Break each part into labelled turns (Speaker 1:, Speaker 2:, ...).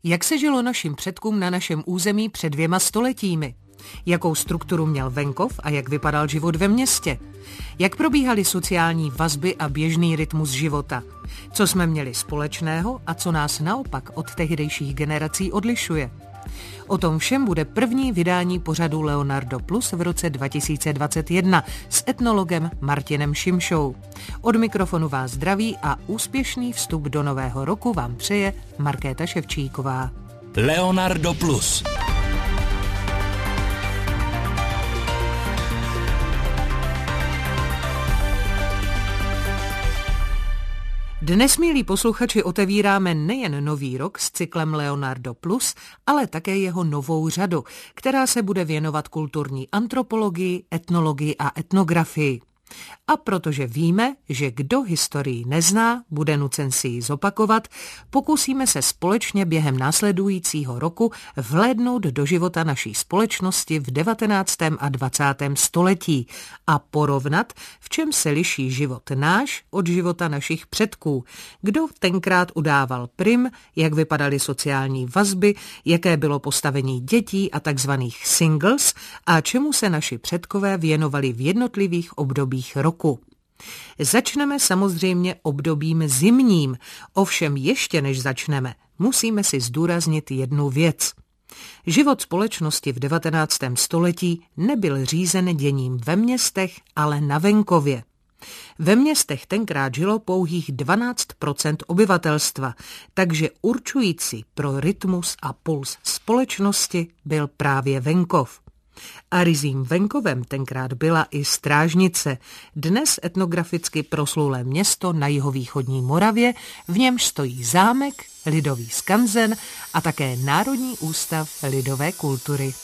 Speaker 1: Jak se žilo našim předkům na našem území před 2 stoletími? Jakou strukturu měl venkov a jak vypadal život ve městě? Jak probíhaly sociální vazby a běžný rytmus života? Co jsme měli společného a co nás naopak od tehdejších generací odlišuje? O tom všem bude první vydání pořadu Leonardo Plus v roce 2021 s etnologem Martinem Šimšou. Od mikrofonu vás zdraví a úspěšný vstup do nového roku vám přeje Markéta Ševčíková.
Speaker 2: Leonardo Plus.
Speaker 1: Dnes, milí posluchači, otevíráme nejen nový rok s cyklem Leonardo Plus, ale také jeho novou řadu, která se bude věnovat kulturní antropologii, etnologii a etnografii. A protože víme, že kdo historii nezná, bude nucen si ji zopakovat, pokusíme se společně během následujícího roku vhlédnout do života naší společnosti v 19. a 20. století a porovnat, v čem se liší život náš od života našich předků, kdo tenkrát udával prim, jak vypadaly sociální vazby, jaké bylo postavení dětí a takzvaných singles a čemu se naši předkové věnovali v jednotlivých obdobích roku. Začneme samozřejmě obdobím zimním, ovšem ještě než začneme, musíme si zdůraznit jednu věc. Život společnosti v 19. století nebyl řízen děním ve městech, ale na venkově. Ve městech tenkrát žilo pouhých 12% obyvatelstva, takže určující pro rytmus a puls společnosti byl právě venkov. A ryzím venkovem tenkrát byla i Strážnice, dnes etnograficky proslulé město na jihovýchodní Moravě, v němž stojí zámek, lidový skanzen a také Národní ústav lidové kultury.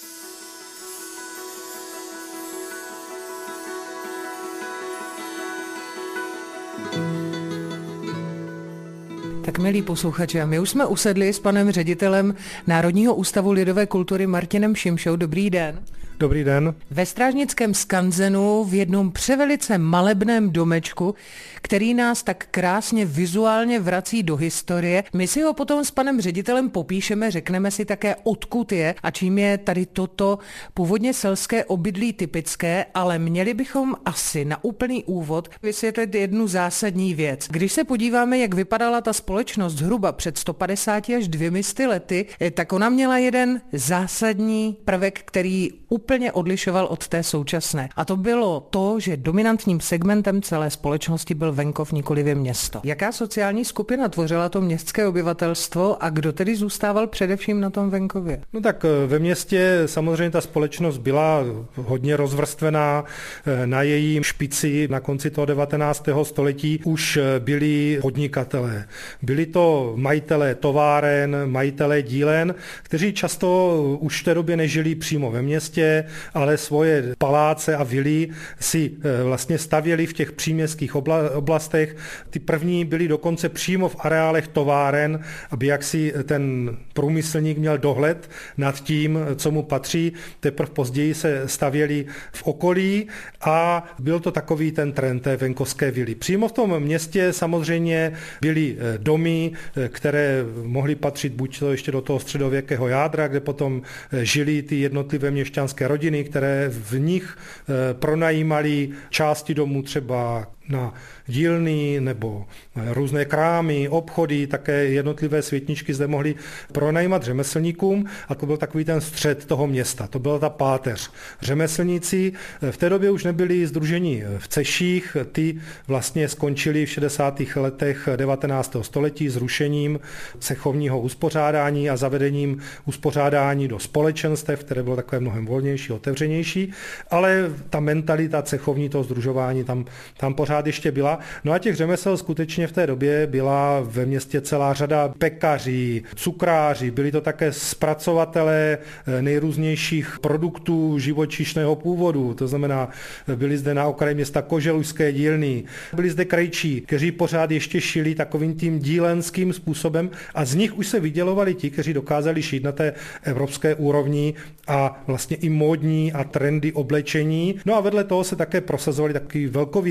Speaker 1: Tak, milí posluchači, a my už jsme usedli s panem ředitelem Národního ústavu lidové kultury Martinem Šimšou. Dobrý den.
Speaker 3: Dobrý den.
Speaker 1: Ve Strážnickém skanzenu v jednom převelice malebném domečku, který nás tak krásně vizuálně vrací do historie. My si ho potom s panem ředitelem popíšeme, řekneme si také, odkud je a čím je tady toto původně selské obydlí typické, ale měli bychom asi na úplný úvod vysvětlit jednu zásadní věc. Když se podíváme, jak vypadala ta společnost zhruba před 150 až 200 lety, tak ona měla jeden zásadní prvek, který úplně odlišoval od té současné. A to bylo to, že dominantním segmentem celé společnosti byl venkov, nikoliv město. Jaká sociální skupina tvořila to městské obyvatelstvo a kdo tedy zůstával především na tom venkově?
Speaker 3: No tak ve městě samozřejmě ta společnost byla hodně rozvrstvená. Na jejím špici na konci toho 19. století už byli podnikatelé. Byli to majitelé továren, majitelé dílen, kteří často už v té době nežili přímo ve městě, ale svoje paláce a vily si vlastně stavěli v těch příměstských oblastech. Ty první byly dokonce přímo v areálech továren, aby jaksi ten průmyslník měl dohled nad tím, co mu patří. Teprve později se stavěli v okolí a byl to takový ten trend té venkovské vily. Přímo v tom městě samozřejmě byly domy, které mohly patřit buď to ještě do toho středověkého jádra, kde potom žili ty jednotlivé měšťanské rodiny, které v nich pronajímali části domů třeba na dílny nebo různé krámy, obchody, také jednotlivé světničky zde mohli pronajímat řemeslníkům a to byl takový ten střed toho města, to byla ta páteř. Řemeslníci v té době už nebyli sdruženi v ceších, ty vlastně skončili v 60. letech 19. století zrušením cechovního uspořádání a zavedením uspořádání do společenstev, které bylo takové mnohem volnější, otevřenější, ale ta mentalita cechovní, toho sdružování tam pořád ještě byla. No a těch řemesel skutečně v té době byla ve městě celá řada pekaří, cukráři, byli to také zpracovatelé nejrůznějších produktů živočišného původu, to znamená, byli zde na okraji města koželužské dílny, byli zde krejčí, kteří pořád ještě šili takovým tím dílenským způsobem a z nich už se vydělovali ti, kteří dokázali šít na té evropské úrovni a vlastně i módní a trendy oblečení. No a vedle toho se také prosazovali takový velkovýrobci těch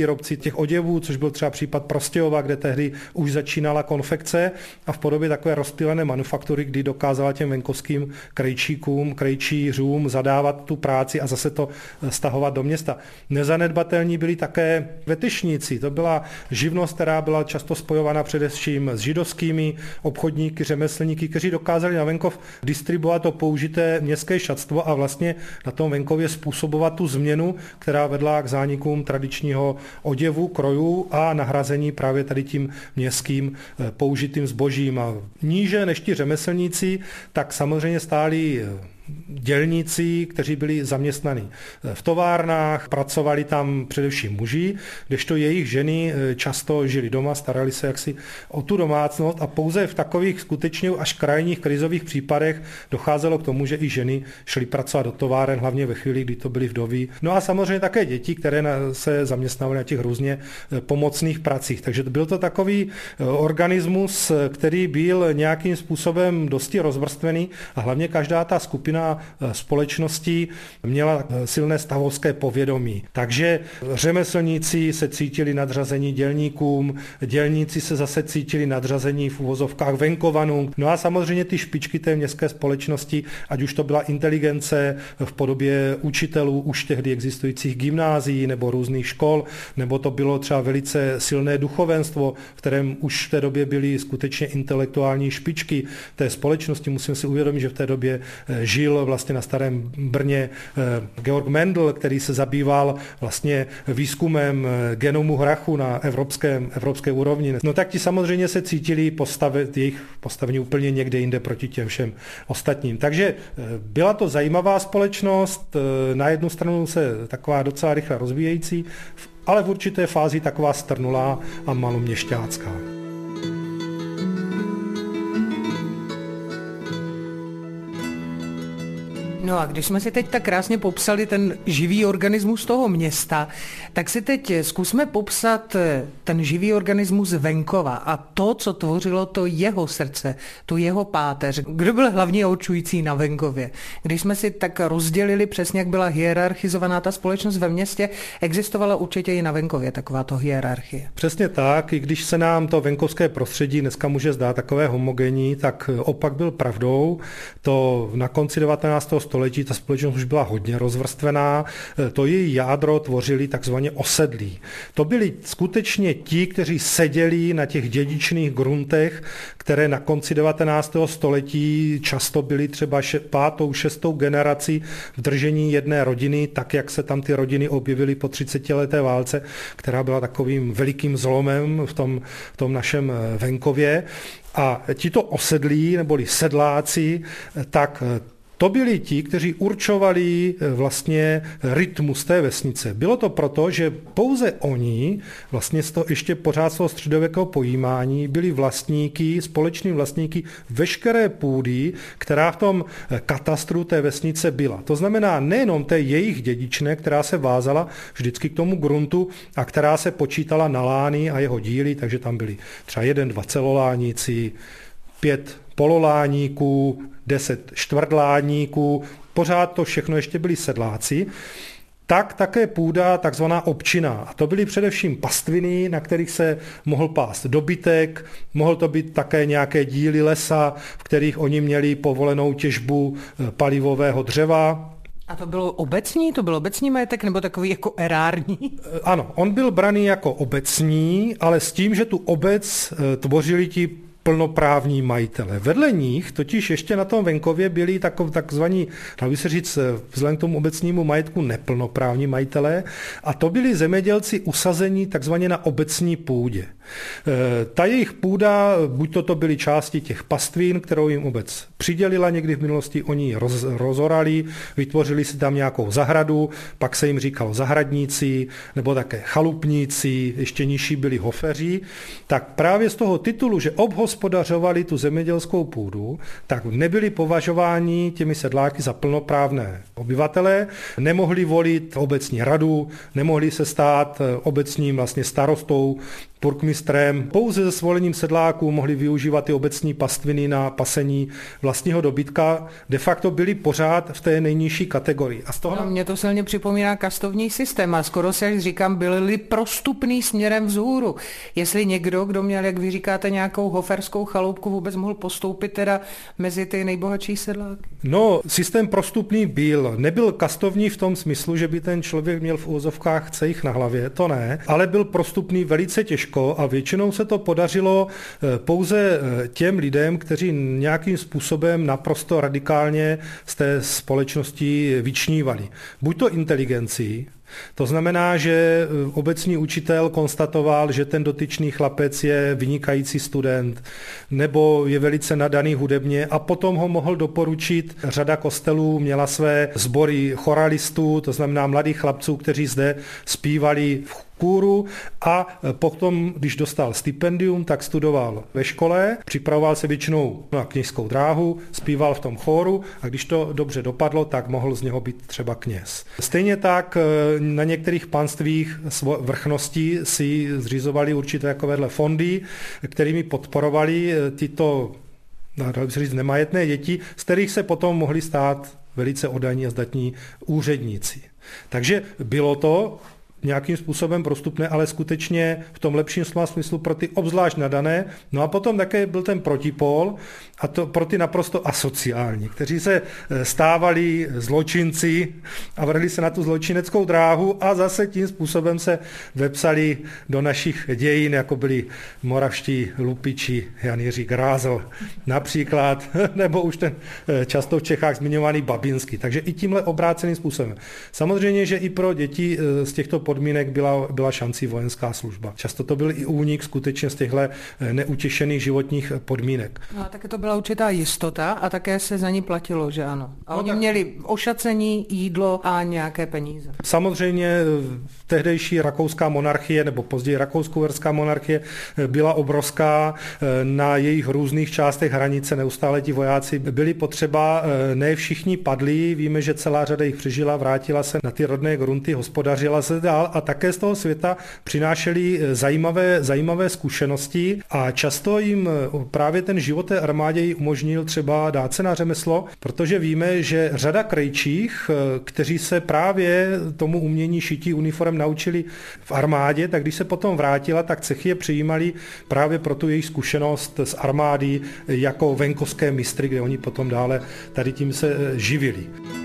Speaker 3: těch oděvů, což byl třeba případ Prostějova, kde tehdy už začínala konfekce a v podobě takové rozptýlené manufaktury, kdy dokázala těm venkovským krejčířům zadávat tu práci a zase to stahovat do města. Nezanedbatelní byli také vetešníci. To byla živnost, která byla často spojovaná především s židovskými obchodníky, řemeslníky, kteří dokázali na venkov distribuovat to použité městské šatstvo a vlastně na tom venkově způsobovat tu změnu, která vedla k zánikům tradičního oděvu, krojů a nahrazení právě tady tím městským použitým zbožím. A níže než ti řemeslníci, tak samozřejmě stáli dělníci, kteří byli zaměstnaní v továrnách, pracovali tam především muži, kdežto jejich ženy často žili doma, starali se jaksi o tu domácnost a pouze v takových skutečně až krajních krizových případech docházelo k tomu, že i ženy šly pracovat do továren, hlavně ve chvíli, kdy to byly vdovy. No a samozřejmě také děti, které se zaměstnávaly na těch různě pomocných pracích. Takže byl to takový organismus, který byl nějakým způsobem dosti rozvrstvený a hlavně každá ta skupina společností měla silné stavovské povědomí. Takže řemeslníci se cítili nadřazení dělníkům, dělníci se zase cítili nadřazení v uvozovkách venkovanům. No a samozřejmě ty špičky té městské společnosti, ať už to byla inteligence v podobě učitelů už tehdy existujících gymnázií nebo různých škol, nebo to bylo třeba velice silné duchovenstvo, v kterém už v té době byly skutečně intelektuální špičky té společnosti. Musím si uvědomit, že v té době žil vlastně na Starém Brně Georg Mendel, který se zabýval vlastně výzkumem genomu hrachu na evropské úrovni. No tak ti samozřejmě se cítili jejich postavení úplně někde jinde proti těm všem ostatním. Takže byla to zajímavá společnost, na jednu stranu se taková docela rychle rozvíjející, ale v určité fázi taková strnulá a maloměšťácká.
Speaker 1: No a když jsme si teď tak krásně popsali ten živý organismus toho města, tak si teď zkusme popsat ten živý organismus venkova a to, co tvořilo to jeho srdce, tu jeho páteř. Kdo byl hlavně určující na venkově? Když jsme si tak rozdělili přesně, jak byla hierarchizovaná ta společnost ve městě, existovala určitě i na venkově takováto hierarchie.
Speaker 3: Přesně tak, i když se nám to venkovské prostředí dneska může zdát takové homogenní, tak opak byl pravdou. To na konci 19. století ta společnost už byla hodně rozvrstvená, to její jádro tvořili takzvaně osedlí. To byli skutečně ti, kteří seděli na těch dědičných gruntech, které na konci 19. století často byly třeba 5., 6. generací v držení jedné rodiny, tak jak se tam ty rodiny objevily po 30leté válce, která byla takovým velikým zlomem v tom našem venkově. A tito osedlí, neboli sedláci, tak to byli ti, kteří určovali vlastně rytmus té vesnice. Bylo to proto, že pouze oni, vlastně z toho ještě pořád z toho středověkého pojímání, byli společnými vlastníky veškeré půdy, která v tom katastru té vesnice byla. To znamená nejenom té jejich dědičné, která se vázala vždycky k tomu gruntu a která se počítala na lány a jeho díly, takže tam byli třeba 1, 2 celoláníci, 5 pololáníků, 10 čtvrtláníků, pořád to všechno ještě byli sedláci, tak také půda takzvaná občina. A to byly především pastviny, na kterých se mohl pást dobytek, mohl to být také nějaké díly lesa, v kterých oni měli povolenou těžbu palivového dřeva.
Speaker 1: A to bylo obecní? To byl obecní majetek nebo takový jako erární?
Speaker 3: Ano, on byl braný jako obecní, ale s tím, že tu obec tvořili ti plnoprávní majitele. Vedle nich totiž ještě na tom venkově byli takzvaní, dá by se říct, vzhledem k tomu obecnímu majetku neplnoprávní majitelé a to byli zemědělci usazení takzvaně na obecní půdě. Ta jejich půda, buď to byly části těch pastvin, kterou jim obec přidělila někdy v minulosti, oni ji rozorali, vytvořili si tam nějakou zahradu, pak se jim říkalo zahradníci, nebo také chalupníci, ještě nižší byli hoferí, tak právě z toho titulu, že obhospodařovali tu zemědělskou půdu, tak nebyli považováni těmi sedláky za plnoprávné obyvatele, nemohli volit obecní radu, nemohli se stát obecním vlastně starostou burkmistrem. Pouze se svolením sedláků mohli využívat ty obecní pastviny na pasení vlastního dobytka. De facto byli pořád v té nejnižší kategorii. A z toho
Speaker 1: mě to silně připomíná kastovní systém a skoro si až říkám, byli prostupný směrem vzhůru. Jestli někdo, kdo měl, jak vy říkáte, nějakou hoferskou chaloupku, vůbec mohl postoupit teda mezi ty nejbohatší sedláky?
Speaker 3: No, systém prostupný byl. Nebyl kastovní v tom smyslu, že by ten člověk měl v uvozovkách cejch na hlavě, to ne, ale byl prostupný velice těžko a většinou se to podařilo pouze těm lidem, kteří nějakým způsobem naprosto radikálně z té společnosti vyčnívali. Buď to inteligencí, to znamená, že obecní učitel konstatoval, že ten dotyčný chlapec je vynikající student nebo je velice nadaný hudebně a potom ho mohl doporučit. Řada kostelů měla své sbory choralistů, to znamená mladých chlapců, kteří zde zpívali v kůru a potom, když dostal stipendium, tak studoval ve škole, připravoval se většinou na kněžskou dráhu, zpíval v tom chóru a když to dobře dopadlo, tak mohl z něho být třeba kněz. Stejně tak na některých panstvích vrchnosti si zřizovali určité takovéhle fondy, kterými podporovali tyto, dalo by se říct, nemajetné děti, z kterých se potom mohli stát velice oddaní a zdatní úředníci. Takže bylo to nějakým způsobem prostupné, ale skutečně v tom lepším slova smyslu pro ty obzvlášť nadané. No a potom také byl ten protipól, a to pro ty naprosto asociální, kteří se stávali zločinci a vrhli se na tu zločineckou dráhu a zase tím způsobem se vepsali do našich dějin, jako byli moravští lupiči, Jan Jiří Grázl například, nebo už ten často v Čechách zmiňovaný Babinský. Takže i tímhle obráceným způsobem. Samozřejmě, že i pro děti z těchto podmínek byla šancí vojenská služba. Často to byl i únik skutečně z těchto neutěšených životních podmínek.
Speaker 1: No a také to byla určitá jistota a také se za ní platilo, že ano. A oni měli ošacení, jídlo a nějaké peníze.
Speaker 3: Samozřejmě tehdejší rakouská monarchie nebo později rakousko-uherská monarchie byla obrovská. Na jejich různých částech hranice neustále ti vojáci byli potřeba. Ne všichni padli, víme, že celá řada jich přežila, vrátila se na ty rodné grunty, hospodařila se dál a také z toho světa přinášeli zajímavé zkušenosti a často jim právě ten život té armádě umožnil třeba dát se na řemeslo, protože víme, že řada krejčích, kteří se právě tomu umění šití uniform naučili v armádě, tak když se potom vrátila, tak cechy je přijímali právě pro tu jejich zkušenost z armády jako venkovské mistry, kde oni potom dále tady tím se živili.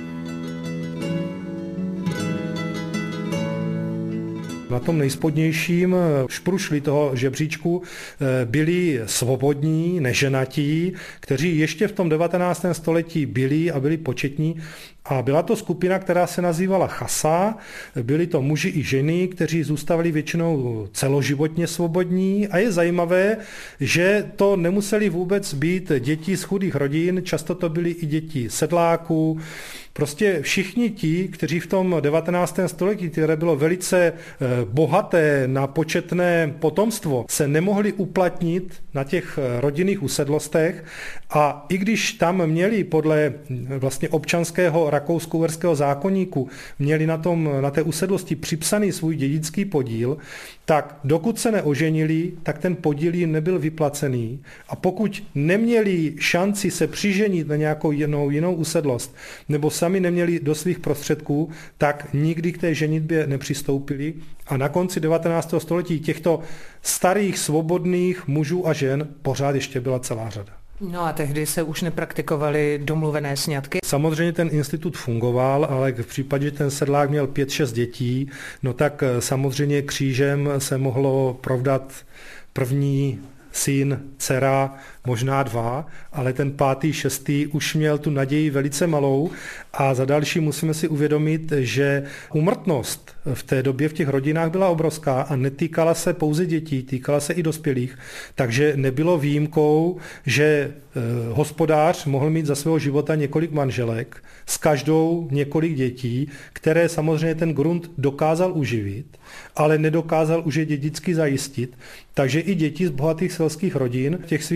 Speaker 3: Na tom nejspodnějším šprušli toho žebříčku byli svobodní, neženatí, kteří ještě v tom 19. století byli početní. A byla to skupina, která se nazývala chasa, byli to muži i ženy, kteří zůstávali většinou celoživotně svobodní a je zajímavé, že to nemuseli vůbec být děti z chudých rodin, často to byly i děti sedláků, prostě všichni ti, kteří v tom 19. století, které bylo velice bohaté na početné potomstvo, se nemohli uplatnit na těch rodinných usedlostech a i když tam měli podle vlastně občanského rakousko-uherského zákoníku, měli na té usedlosti připsaný svůj dědický podíl, tak dokud se neoženili, tak ten podíl jim nebyl vyplacený a pokud neměli šanci se přiženit na nějakou jinou usedlost nebo sami neměli do svých prostředků, tak nikdy k té ženitbě nepřistoupili a na konci 19. století těchto starých svobodných mužů a žen pořád ještě byla celá řada.
Speaker 1: No a tehdy se už nepraktikovaly domluvené sňatky?
Speaker 3: Samozřejmě ten institut fungoval, ale v případě, že ten sedlák měl 5-6 dětí, no tak samozřejmě křížem se mohlo provdat první syn, dcera, možná 2, ale ten 5., 6. už měl tu naději velice malou a za další musíme si uvědomit, že úmrtnost v té době v těch rodinách byla obrovská a netýkala se pouze dětí, týkala se i dospělých, takže nebylo výjimkou, že hospodář mohl mít za svého života několik manželek, s každou několik dětí, které samozřejmě ten grunt dokázal uživit, ale nedokázal už je dědicky zajistit, takže i děti z bohatých selských rodin v těch svých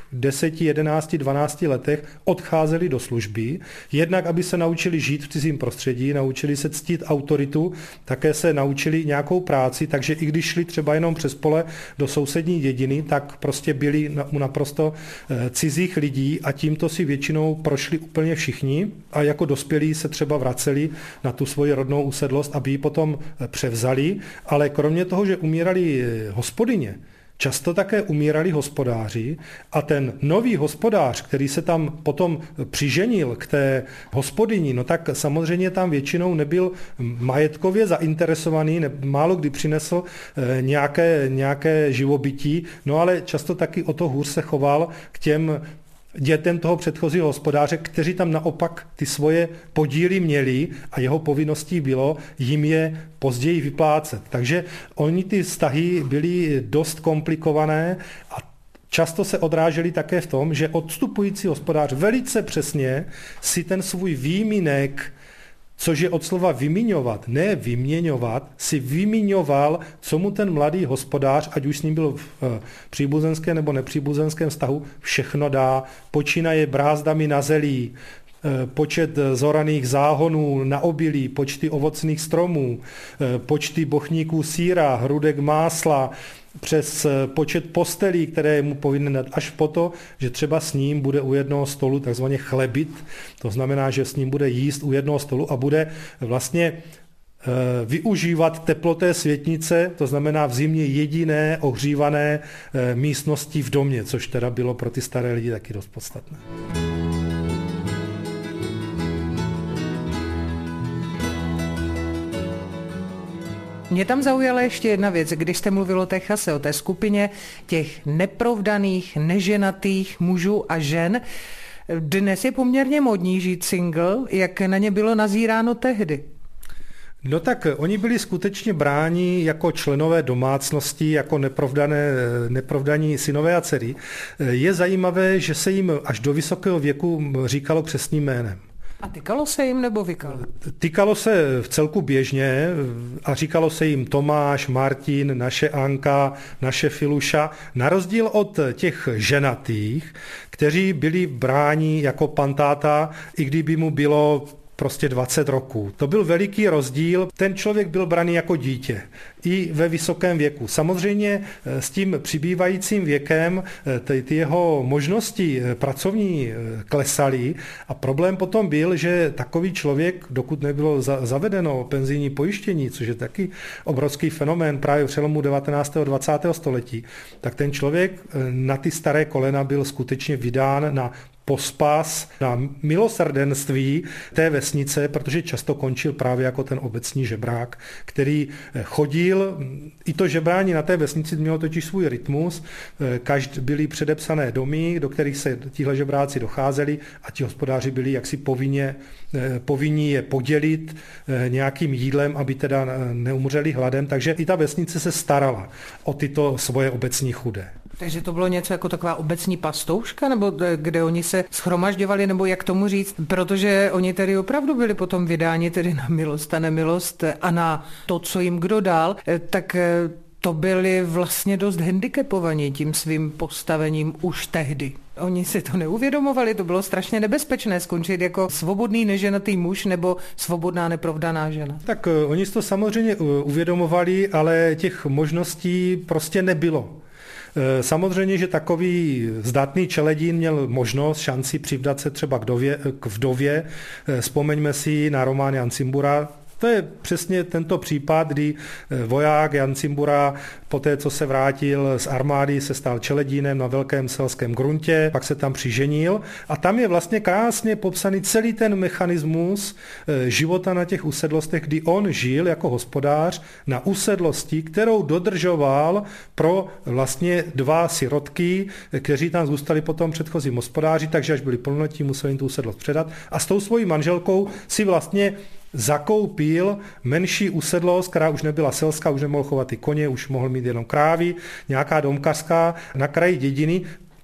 Speaker 3: 10, 11, 12 letech odcházeli do služby, jednak aby se naučili žít v cizím prostředí, naučili se ctít autoritu, také se naučili nějakou práci, takže i když šli třeba jenom přes pole do sousední dědiny, tak prostě byli u naprosto cizích lidí a tímto si většinou prošli úplně všichni a jako dospělí se třeba vraceli na tu svoji rodnou usedlost, aby ji potom převzali, ale kromě toho, že umírali hospodyně, často také umírali hospodáři a ten nový hospodář, který se tam potom přiženil k té hospodyni, no tak samozřejmě tam většinou nebyl majetkově zainteresovaný, málo kdy přinesl nějaké živobytí, no ale často taky o to hůř se choval k těm dětem toho předchozího hospodáře, kteří tam naopak ty svoje podíly měli a jeho povinností bylo jim je později vyplácet. Takže oni ty vztahy byly dost komplikované a často se odrážely také v tom, že odstupující hospodář velice přesně si ten svůj výminek, což je od slova vymiňovat, ne vyměňovat, si vymiňoval, co mu ten mladý hospodář, ať už s ním byl v příbuzenském nebo nepříbuzenském vztahu, všechno dá. Počínaje brázdami na zelí, počet zoraných záhonů na obilí, počty ovocných stromů, počty bochníků sýra, hrudek másla, přes počet postelí, které je mu povinen dát, až po to, že třeba s ním bude u jednoho stolu takzvaně chlebit, to znamená, že s ním bude jíst u jednoho stolu a bude vlastně využívat teplo té světnice, to znamená v zimě jediné ohřívané místnosti v domě, což teda bylo pro ty staré lidi taky dost podstatné.
Speaker 1: Mě tam zaujala ještě jedna věc, když jste mluvil o té chase, o té skupině těch neprovdaných, neženatých mužů a žen. Dnes je poměrně modní žít single, jak na ně bylo nazíráno tehdy?
Speaker 3: No tak oni byli skutečně bráni jako členové domácnosti, jako neprovdaní synové a dcery. Je zajímavé, že se jim až do vysokého věku říkalo křestním jménem.
Speaker 1: A tykalo se jim nebo vykalo?
Speaker 3: Tykalo se v celku běžně a říkalo se jim Tomáš, Martin, naše Anka, naše Filuša, na rozdíl od těch ženatých, kteří byli bráni jako pan táta, i kdyby mu bylo prostě 20 roků. To byl veliký rozdíl. Ten člověk byl braný jako dítě i ve vysokém věku. Samozřejmě s tím přibývajícím věkem ty jeho možnosti pracovní klesaly a problém potom byl, že takový člověk, dokud nebylo zavedeno penzijní pojištění, což je taky obrovský fenomén právě v přelomu 19. a 20. století, tak ten člověk na ty staré kolena byl skutečně vydán na pospas, na milosrdenství té vesnice, protože často končil právě jako ten obecní žebrák, který chodil, i to žebrání na té vesnici mělo totiž svůj rytmus, byly předepsané domy, do kterých se tihle žebráci docházeli a ti hospodáři byli jaksi povinni je podělit nějakým jídlem, aby teda neumřeli hladem, takže i ta vesnice se starala o tyto svoje obecní chudé.
Speaker 1: Takže to bylo něco jako taková obecní pastouška, nebo kde oni se shromažďovali, nebo jak tomu říct, protože oni tedy opravdu byli potom vydáni tedy na milost a nemilost a na to, co jim kdo dal, tak to byli vlastně dost handicapovaní tím svým postavením už tehdy. Oni si to neuvědomovali, to bylo strašně nebezpečné skončit jako svobodný neženatý muž nebo svobodná neprovdaná žena.
Speaker 3: Tak oni si to samozřejmě uvědomovali, ale těch možností prostě nebylo. Samozřejmě, že takový zdatný čeledín měl možnost, šanci přivdat se třeba k vdově. Vzpomeňme si na román Jan Cimbura. To je přesně tento případ, kdy voják Jan Cimbura poté, co se vrátil z armády, se stal čeledínem na velkém selském gruntě, pak se tam přiženil a tam je vlastně krásně popsaný celý ten mechanismus života na těch usedlostech, kdy on žil jako hospodář na usedlosti, kterou dodržoval pro vlastně 2 sirotky, kteří tam zůstali potom předchozím hospodáři, takže až byli plnoletí, museli jim tu usedlost předat a s tou svojí manželkou si vlastně zakoupil menší usedlost, která už nebyla selská, už nemohl chovat ty koně, už mohl mít jenom krávy, nějaká domkařská na kraji dědiny,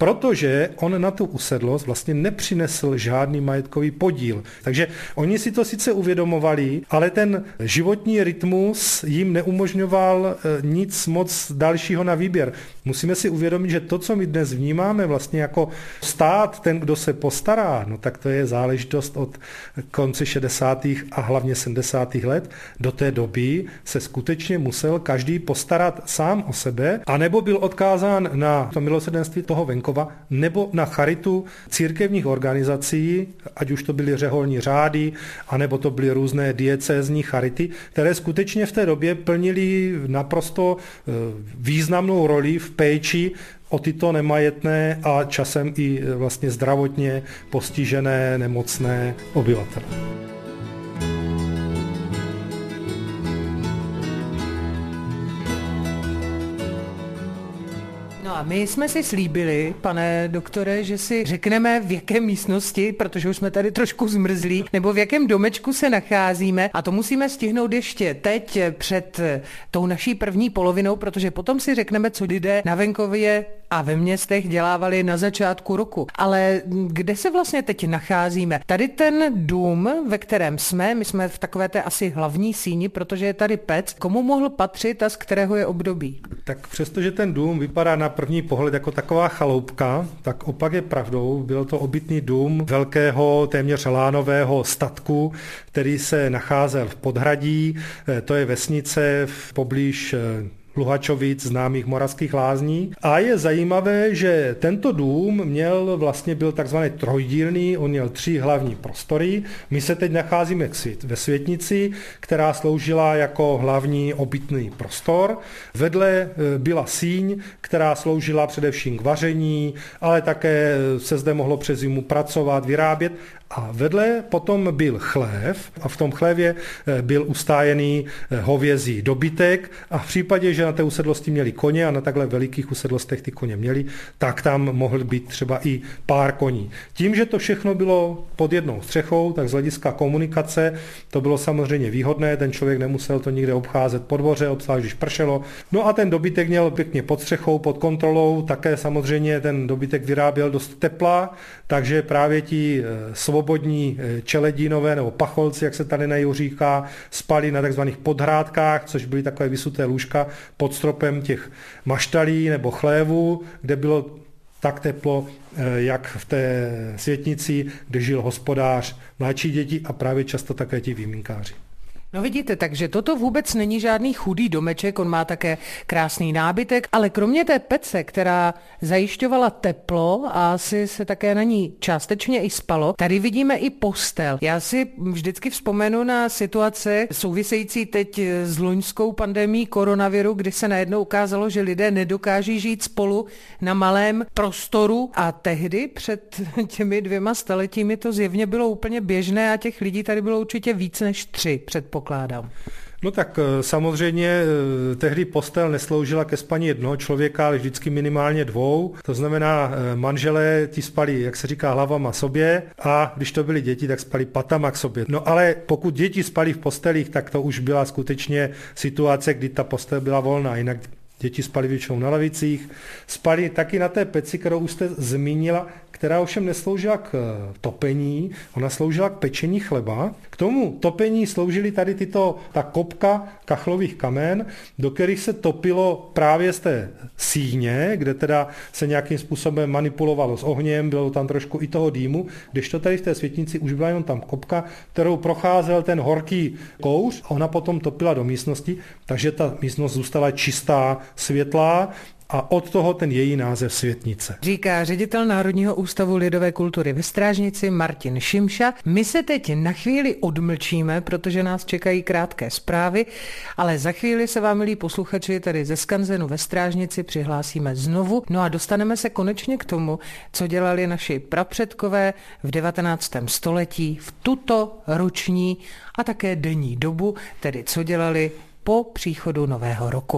Speaker 3: protože on na tu usedlost vlastně nepřinesl žádný majetkový podíl. Takže oni si to sice uvědomovali, ale ten životní rytmus jim neumožňoval nic moc dalšího na výběr. Musíme si uvědomit, že to, co my dnes vnímáme vlastně jako stát, ten, kdo se postará, no tak to je záležitost od konce 60. a hlavně 70. let. Do té doby se skutečně musel každý postarat sám o sebe, anebo byl odkázán na to milosrdenství toho venkova, nebo na charitu církevních organizací, ať už to byly řeholní řády, anebo to byly různé diecézní charity, které skutečně v té době plnily naprosto významnou roli v péči o tyto nemajetné a časem i vlastně zdravotně postižené nemocné obyvatele.
Speaker 1: No a my jsme si slíbili, pane doktore, že si řekneme, v jaké místnosti, protože už jsme tady trošku zmrzlí, nebo v jakém domečku se nacházíme, a to musíme stihnout ještě teď před tou naší první polovinou, protože potom si řekneme, co lidé na venkově a ve městech dělávali na začátku roku. Ale kde se vlastně teď nacházíme? Tady ten dům, ve kterém jsme, my jsme v takové té asi hlavní síni, protože je tady pec, komu mohl patřit a z kterého je období?
Speaker 3: Tak přestože ten dům vypadá na první pohled jako taková chaloupka, tak opak je pravdou. Byl to obytný dům velkého, téměř lánového statku, který se nacházel v Podhradí, to je vesnice poblíž Luhačovic, známých Moravských lázní. A je zajímavé, že tento dům byl takzvaný trojdílný, on měl 3 hlavní prostory. My se teď nacházíme ve Světnici, která sloužila jako hlavní obytný prostor. Vedle byla síň, která sloužila především k vaření, ale také se zde mohlo přes zimu pracovat, vyrábět. A vedle potom byl chlév a v tom chlévě byl ustájený hovězí dobytek a v případě, že na té usedlosti měli koně a na takhle velikých usedlostech ty koně měli, tak tam mohl být třeba i pár koní. Tím, že to všechno bylo pod jednou střechou, tak z hlediska komunikace to bylo samozřejmě výhodné, ten člověk nemusel to nikde obcházet po dvoře, obzvlášť když pršelo. No a ten dobytek měl pěkně pod střechou, pod kontrolou, také samozřejmě ten dobytek vyráběl dost tepla, takže právě ti svobodní čeledínové nebo pacholci, jak se tady na jihu říká, spali na takzvaných podhrádkách, což byly takové vysuté lůžka pod stropem těch maštalí nebo chlévů, kde bylo tak teplo, jak v té Světnici, kde žil hospodář, mladší děti a právě často také ti výjimkáři.
Speaker 1: No vidíte, takže toto vůbec není žádný chudý domeček, on má také krásný nábytek, ale kromě té pece, která zajišťovala teplo a asi se také na ní částečně i spalo, tady vidíme i postel. Já si vždycky vzpomenu na situace související teď s loňskou pandemií koronaviru, kdy se najednou ukázalo, že lidé nedokáží žít spolu na malém prostoru a tehdy před těmi 2 staletími to zjevně bylo úplně běžné a těch lidí tady bylo určitě víc než 3, předpokládám.
Speaker 3: No tak samozřejmě tehdy postel nesloužila ke spaní jednoho člověka, ale vždycky minimálně 2. To znamená, manželé ti spali, jak se říká, hlavama sobě a když to byly děti, tak spali patama k sobě. No ale pokud děti spali v postelích, tak to už byla skutečně situace, kdy ta postel byla volná, jinak děti spali většinou na lavicích, spali taky na té peci, kterou už jste zmínila, která ovšem nesloužila k topení, ona sloužila k pečení chleba. K tomu topení sloužily tady ta kopka kachlových kamen, do kterých se topilo právě z té síně, kde teda se nějakým způsobem manipulovalo s ohněm, bylo tam trošku i toho dýmu, když to tady v té Světnici už byla jenom tam kopka, kterou procházel ten horký kouř a ona potom topila do místnosti, takže ta místnost zůstala čistá, světlá, a od toho ten její název Světnice.
Speaker 1: Říká ředitel Národního ústavu lidové kultury ve Strážnici Martin Šimša. My se teď na chvíli odmlčíme, protože nás čekají krátké zprávy, ale za chvíli se vám, milí posluchači, tady ze skanzenu ve Strážnici přihlásíme znovu. No a dostaneme se konečně k tomu, co dělali naši prapředkové v 19. století v tuto roční a také denní dobu, tedy co dělali po příchodu nového roku.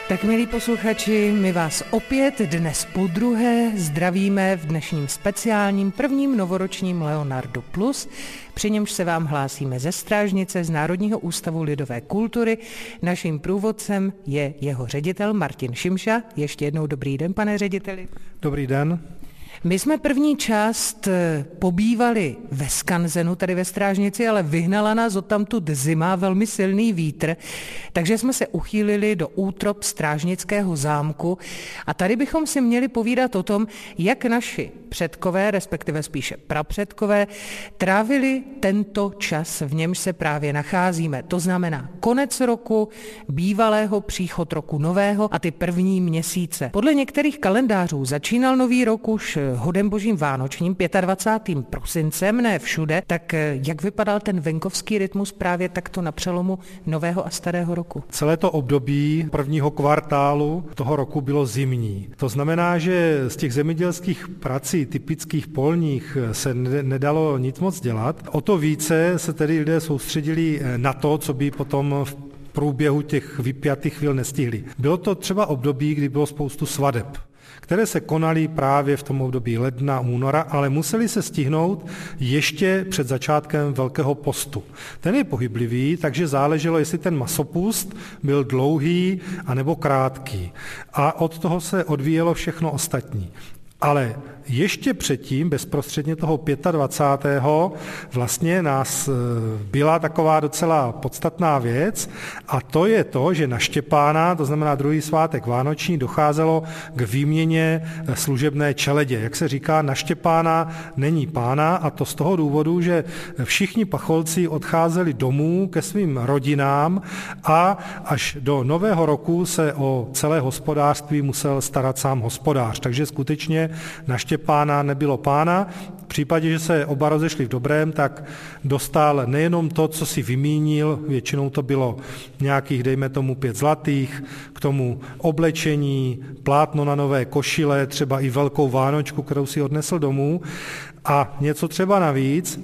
Speaker 1: Tak milí posluchači, my vás opět dnes podruhé zdravíme v dnešním speciálním prvním novoročním Leonardo Plus, při němž se vám hlásíme ze Strážnice z Národního ústavu lidové kultury. Naším průvodcem je jeho ředitel Martin Šimša. Ještě jednou dobrý den, pane řediteli.
Speaker 3: Dobrý den.
Speaker 1: My jsme první část pobývali ve skanzenu, tady ve Strážnici, ale vyhnala nás odtamtud zima, velmi silný vítr, takže jsme se uchýlili do útrop Strážnického zámku a tady bychom si měli povídat o tom, jak naši předkové, respektive spíše prapředkové, trávili tento čas, v němž se právě nacházíme. To znamená konec roku, bývalého, příchod roku nového a ty první měsíce. Podle některých kalendářů začínal nový rok už hodem božím vánočním 25. prosincem, ne všude, tak jak vypadal ten venkovský rytmus právě takto na přelomu nového a starého roku?
Speaker 3: Celé to období prvního kvartálu toho roku bylo zimní. To znamená, že z těch zemědělských prací, typických polních, se nedalo nic moc dělat. O to více se tedy lidé soustředili na to, co by potom v průběhu těch vypjatých chvil nestihli. Bylo to třeba období, kdy bylo spoustu svadeb, které se konaly právě v tom období ledna, února, ale museli se stihnout ještě před začátkem Velkého postu. Ten je pohyblivý, takže záleželo, jestli ten masopust byl dlouhý anebo krátký. A od toho se odvíjelo všechno ostatní. Ale ještě předtím, bezprostředně toho 25. vlastně nás byla taková docela podstatná věc a to je to, že na Štěpána, to znamená druhý svátek vánoční, docházelo k výměně služebné čeledě. Jak se říká, na Štěpána není pána a to z toho důvodu, že všichni pacholci odcházeli domů ke svým rodinám a až do nového roku se o celé hospodářství musel starat sám hospodář. Takže skutečně na Štěpána nebylo pána. V případě, že se oba rozešli v dobrém, tak dostal nejenom to, co si vymínil, většinou to bylo nějakých, dejme tomu 5 zlatých, k tomu oblečení, plátno na nové košile, třeba i velkou vánočku, kterou si odnesl domů, a něco třeba navíc,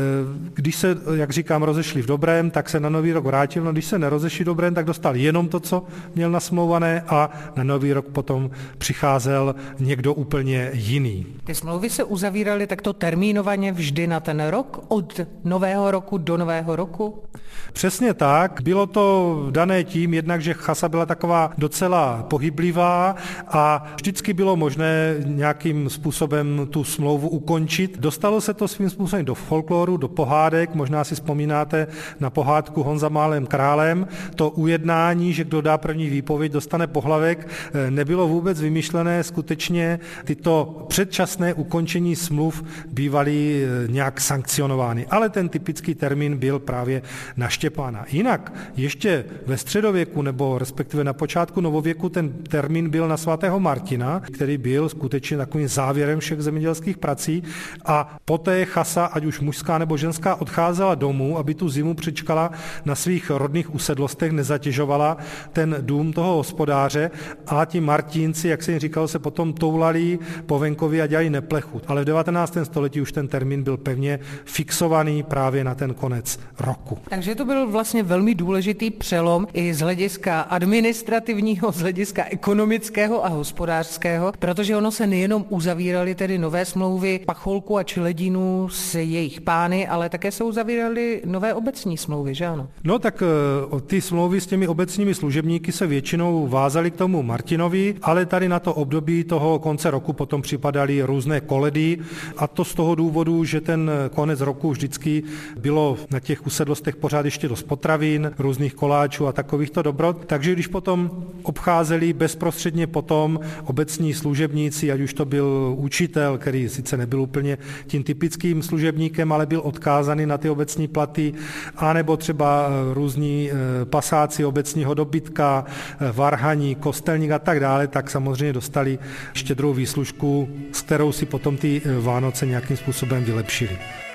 Speaker 3: když se, jak říkám, rozešli v dobrém, tak se na nový rok vrátil, no když se nerozešli v dobrém, tak dostal jenom to, co měl nasmlouvané a na nový rok potom přicházel někdo úplně jiný.
Speaker 1: Ty smlouvy se uzavíraly takto termínovaně vždy na ten rok, od nového roku do nového roku?
Speaker 3: Přesně tak, bylo to dané tím, jednak, že chasa byla taková docela pohyblivá a vždycky bylo možné nějakým způsobem tu smlouvu ukončit. Dostalo se to svým způsobem do folkloru, do pohádek, možná si vzpomínáte na pohádku Honza málem králem. To ujednání, že kdo dá první výpověď, dostane pohlavek, nebylo vůbec vymyšlené, skutečně tyto předčasné ukončení smluv bývaly nějak sankcionovány, ale ten typický termín byl právě na Štěpána. Jinak ještě ve středověku nebo respektive na počátku novověku ten termín byl na svatého Martina, který byl skutečně takovým závěrem všech zemědělských prací a poté chasa, ať už mužská nebo ženská, odcházela domů, aby tu zimu přečkala na svých rodných usedlostech, nezatěžovala ten dům toho hospodáře a ti Martínci, jak se jim říkalo, se potom toulali po venkově a dělali neplechu. Ale v 19. století už ten termín byl pevně fixovaný právě na ten konec roku.
Speaker 1: Takže to byl vlastně velmi důležitý přelom i z hlediska administrativního, z hlediska ekonomického a hospodářského, protože ono se nejenom uzavíraly tedy nové smlouvy pacholku a čeledinů s jejich pány, ale také se uzavíraly nové obecní smlouvy, že ano?
Speaker 3: No tak ty smlouvy s těmi obecními služebníky se většinou vázaly k tomu Martinovi, ale tady na to období toho konce roku potom připadaly různé koledy a to z toho důvodu, že ten konec roku vždycky bylo na těch usedlostech pořád ještě dost potravin, různých koláčů a takovýchto dobrot. Takže když potom obcházeli bezprostředně potom obecní služebníci, ať už to byl učitel, který sice nebyl úplně tím typickým služebníkem, ale byl odkázaný na ty obecní platy, anebo třeba různí pasáci obecního dobytka, varhaní, kostelník a tak dále, tak samozřejmě dostali štědrou výslužku, s kterou si potom ty Vánoce nějakým způsobem vylepšili.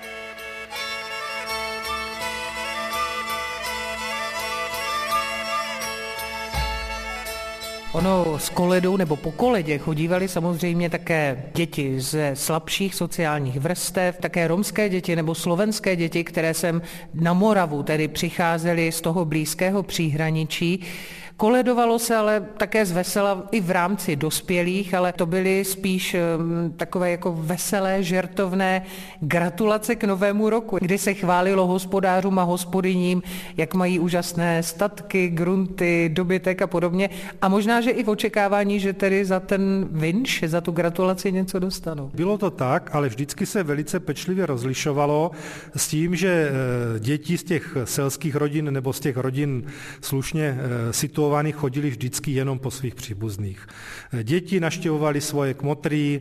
Speaker 1: Ono s koledou nebo po koledě chodívali samozřejmě také děti ze slabších sociálních vrstev, také romské děti nebo slovenské děti, které sem na Moravu tedy přicházely z toho blízkého příhraničí. Koledovalo se ale také zvesela i v rámci dospělých, ale to byly spíš takové jako veselé, žertovné gratulace k novému roku, kdy se chválilo hospodářům a hospodyním, jak mají úžasné statky, grunty, dobytek a podobně. A možná, že i v očekávání, že tedy za ten vinš, za tu gratulaci něco dostanou.
Speaker 3: Bylo to tak, ale vždycky se velice pečlivě rozlišovalo s tím, že děti z těch selských rodin nebo z těch rodin slušně situovaných chodili vždycky jenom po svých příbuzných. Děti navštěvovaly svoje kmotry,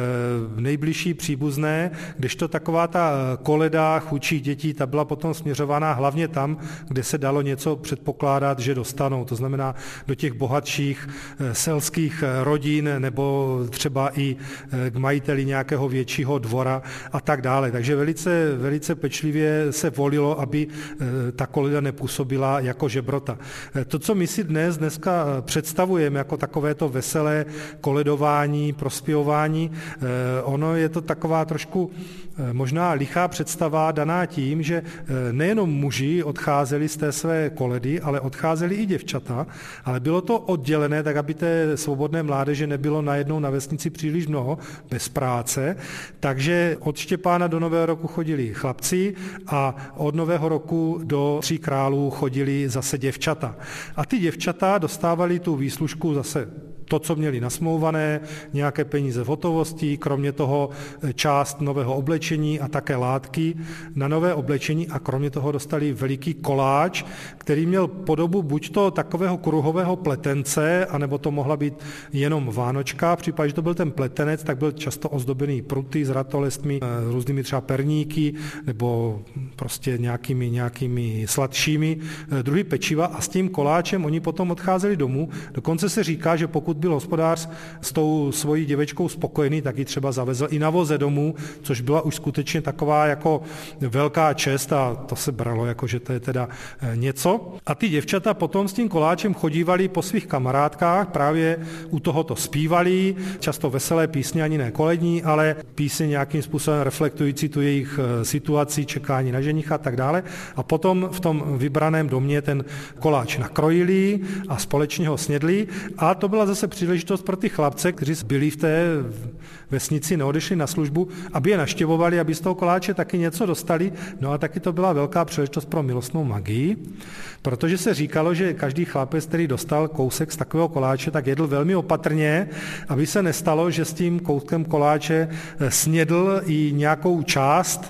Speaker 3: nejbližší příbuzné, kdežto taková ta koleda chudších dětí, ta byla potom směřovaná hlavně tam, kde se dalo něco předpokládat, že dostanou. To znamená do těch bohatších selských rodin nebo třeba i k majiteli nějakého většího dvora a tak dále. Takže velice pečlivě se volilo, aby ta koleda nepůsobila jako žebrota. To, co my si dneska představujeme jako takovéto veselé koledování, prospěvování, ono je to taková trošku možná lichá představa daná tím, že nejenom muži odcházeli z té své koledy, ale odcházeli i děvčata, ale bylo to oddělené, tak aby té svobodné mládeže nebylo najednou na vesnici příliš mnoho, bez práce, takže od Štěpána do Nového roku chodili chlapci a od Nového roku do Tří králů chodili zase děvčata. A ty děvčata dostávali tu výslužku zase to, co měli nasmlouvané, nějaké peníze v hotovosti, kromě toho část nového oblečení a také látky na nové oblečení a kromě toho dostali veliký koláč, který měl podobu buď to takového kruhového pletence, anebo to mohla být jenom vánočka. V případě, že to byl ten pletenec, tak byl často ozdobený pruty s ratolestmi, různými třeba perníky nebo prostě nějakými sladšími druhy pečiva a s tím koláčem oni potom odcházeli domů. Dokonce se říká, že pokud byl hospodář s tou svojí děvečkou spokojený, tak ji třeba zavezl i na voze domů, což byla už skutečně taková jako velká čest a to se bralo, jako že to je teda něco. A ty děvčata potom s tím koláčem chodívali po svých kamarádkách, právě u tohoto zpívali, často veselé písně, ani ne kolední, ale písně nějakým způsobem reflektující tu jejich situaci, čekání na ženicha a tak dále. A potom v tom vybraném domě ten koláč nakrojili a společně ho snědli a to byla zase příležitost pro ty chlapce, kteří byli v té vesnici, neodešli na službu, aby je navštěvovali, aby z toho koláče taky něco dostali. No a taky to byla velká příležitost pro milostnou magii, protože se říkalo, že každý chlapec, který dostal kousek z takového koláče, tak jedl velmi opatrně, aby se nestalo, že s tím kouskem koláče snědl i nějakou část